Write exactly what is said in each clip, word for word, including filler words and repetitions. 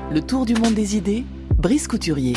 Le tour du monde des idées, Brice Couturier.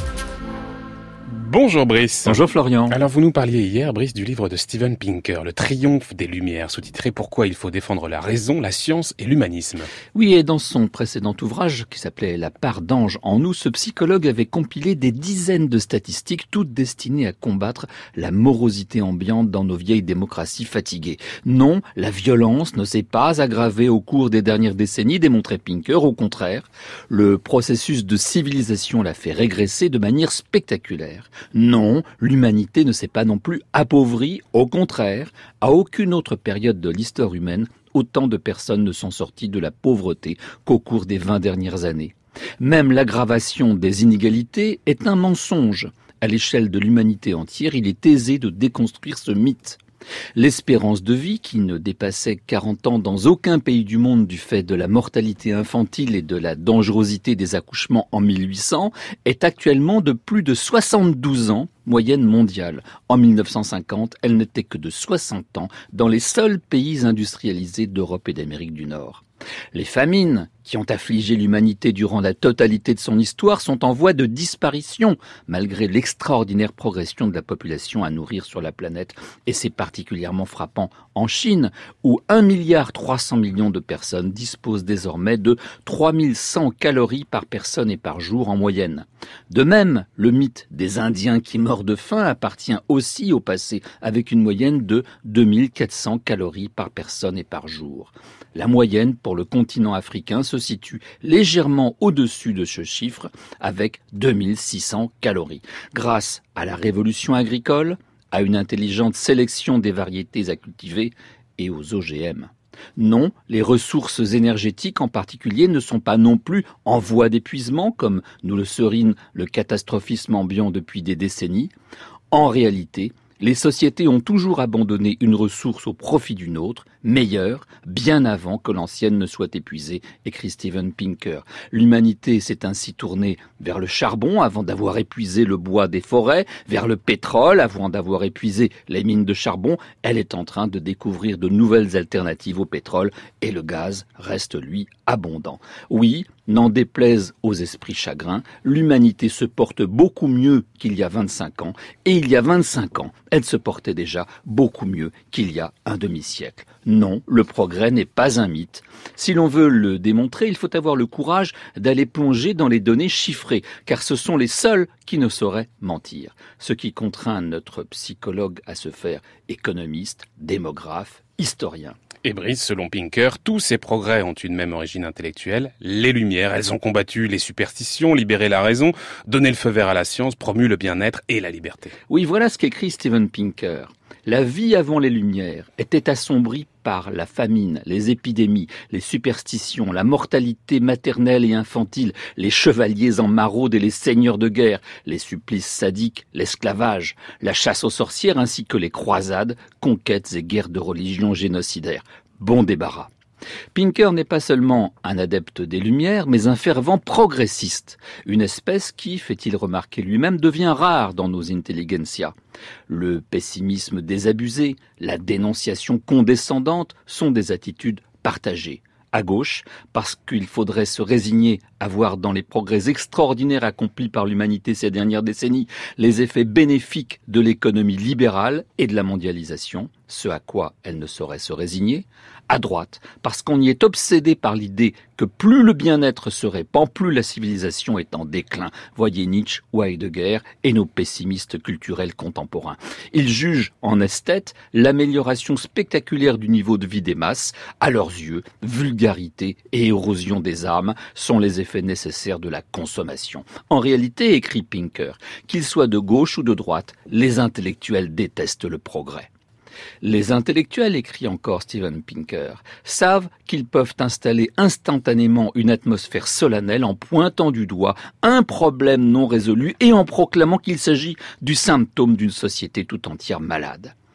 Bonjour Brice. Bonjour Florian. Alors vous nous parliez hier, Brice, du livre de Steven Pinker, Le triomphe des Lumières, sous-titré « Pourquoi il faut défendre la raison, la science et l'humanisme ». Oui, et dans son précédent ouvrage, qui s'appelait « La part d'ange en nous », ce psychologue avait compilé des dizaines de statistiques, toutes destinées à combattre la morosité ambiante dans nos vieilles démocraties fatiguées. Non, la violence ne s'est pas aggravée au cours des dernières décennies, démontrait Pinker. Au contraire, le processus de civilisation l'a fait régresser de manière spectaculaire. Non, l'humanité ne s'est pas non plus appauvrie, au contraire, à aucune autre période de l'histoire humaine, autant de personnes ne sont sorties de la pauvreté qu'au cours des vingt dernières années. Même l'aggravation des inégalités est un mensonge. À l'échelle de l'humanité entière, il est aisé de déconstruire ce mythe. L'espérance de vie, qui ne dépassait quarante ans dans aucun pays du monde du fait de la mortalité infantile et de la dangerosité des accouchements en mille huit cents, est actuellement de plus de soixante-douze ans, moyenne mondiale. En mille neuf cent cinquante, elle n'était que de soixante ans dans les seuls pays industrialisés d'Europe et d'Amérique du Nord. Les famines qui ont affligé l'humanité durant la totalité de son histoire sont en voie de disparition, malgré l'extraordinaire progression de la population à nourrir sur la planète. Et c'est particulièrement frappant en Chine, où un milliard trois cents millions de personnes disposent désormais de trois mille cent calories par personne et par jour en moyenne. De même, le mythe des Indiens qui meurent de faim appartient aussi au passé, avec une moyenne de deux mille quatre cents calories par personne et par jour. La moyenne pour le continent africain se situe légèrement au-dessus de ce chiffre, avec deux mille six cents calories. Grâce à la révolution agricole, à une intelligente sélection des variétés à cultiver et aux O G M. Non, les ressources énergétiques en particulier ne sont pas non plus en voie d'épuisement, comme nous le serine le catastrophisme ambiant depuis des décennies. En réalité, les sociétés ont toujours abandonné une ressource au profit d'une autre, meilleure, bien avant que l'ancienne ne soit épuisée, écrit Steven Pinker. L'humanité s'est ainsi tournée vers le charbon avant d'avoir épuisé le bois des forêts, vers le pétrole avant d'avoir épuisé les mines de charbon. Elle est en train de découvrir de nouvelles alternatives au pétrole et le gaz reste, lui, abondant. Oui, n'en déplaise aux esprits chagrins, l'humanité se porte beaucoup mieux qu'il y a vingt-cinq ans, et il y a vingt-cinq ans, elle se portait déjà beaucoup mieux qu'il y a un demi-siècle. Non, le progrès n'est pas un mythe. Si l'on veut le démontrer, il faut avoir le courage d'aller plonger dans les données chiffrées, car ce sont les seuls qui ne sauraient mentir. Ce qui contraint notre psychologue à se faire économiste, démographe, historien. Et Brice, selon Pinker, tous ces progrès ont une même origine intellectuelle, les Lumières. Elles ont combattu les superstitions, libéré la raison, donné le feu vert à la science, promu le bien-être et la liberté. Oui, voilà ce qu'écrit Steven Pinker. La vie avant les Lumières était assombrie par la famine, les épidémies, les superstitions, la mortalité maternelle et infantile, les chevaliers en maraude et les seigneurs de guerre, les supplices sadiques, l'esclavage, la chasse aux sorcières ainsi que les croisades, conquêtes et guerres de religion génocidaires. Bon débarras. Pinker n'est pas seulement un adepte des Lumières, mais un fervent progressiste. Une espèce qui, fait-il remarquer lui-même, devient rare dans nos intelligentsia. Le pessimisme désabusé, la dénonciation condescendante sont des attitudes partagées. À gauche, parce qu'il faudrait se résigner à voir dans les progrès extraordinaires accomplis par l'humanité ces dernières décennies les effets bénéfiques de l'économie libérale et de la mondialisation, ce à quoi elle ne saurait se résigner. À droite, parce qu'on y est obsédé par l'idée que plus le bien-être se répand, plus la civilisation est en déclin. Voyez Nietzsche ou Heidegger et nos pessimistes culturels contemporains. Ils jugent en esthète l'amélioration spectaculaire du niveau de vie des masses. À leurs yeux, vulgarité et érosion des âmes sont les effets nécessaires de la consommation. En réalité, écrit Pinker, qu'ils soient de gauche ou de droite, les intellectuels détestent le progrès. Les intellectuels, écrit encore Steven Pinker, savent qu'ils peuvent installer instantanément une atmosphère solennelle en pointant du doigt un problème non résolu et en proclamant qu'il s'agit du symptôme d'une société tout entière malade.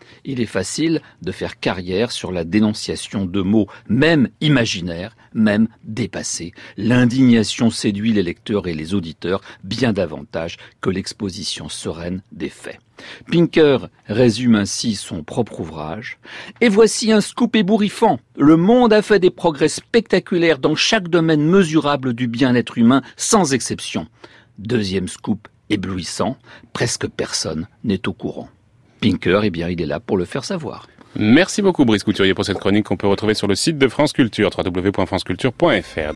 Il est facile de faire carrière sur la dénonciation de mots, même imaginaires, même dépassés. L'indignation séduit les lecteurs et les auditeurs bien davantage que l'exposition sereine des faits. Pinker résume ainsi son propre ouvrage. Et voici un scoop ébouriffant. Le monde a fait des progrès spectaculaires dans chaque domaine mesurable du bien-être humain, sans exception. Deuxième scoop éblouissant, presque personne n'est au courant. Pinker, eh bien, il est là pour le faire savoir. Merci beaucoup Brice Couturier pour cette chronique qu'on peut retrouver sur le site de France Culture, w w w point france culture point f r.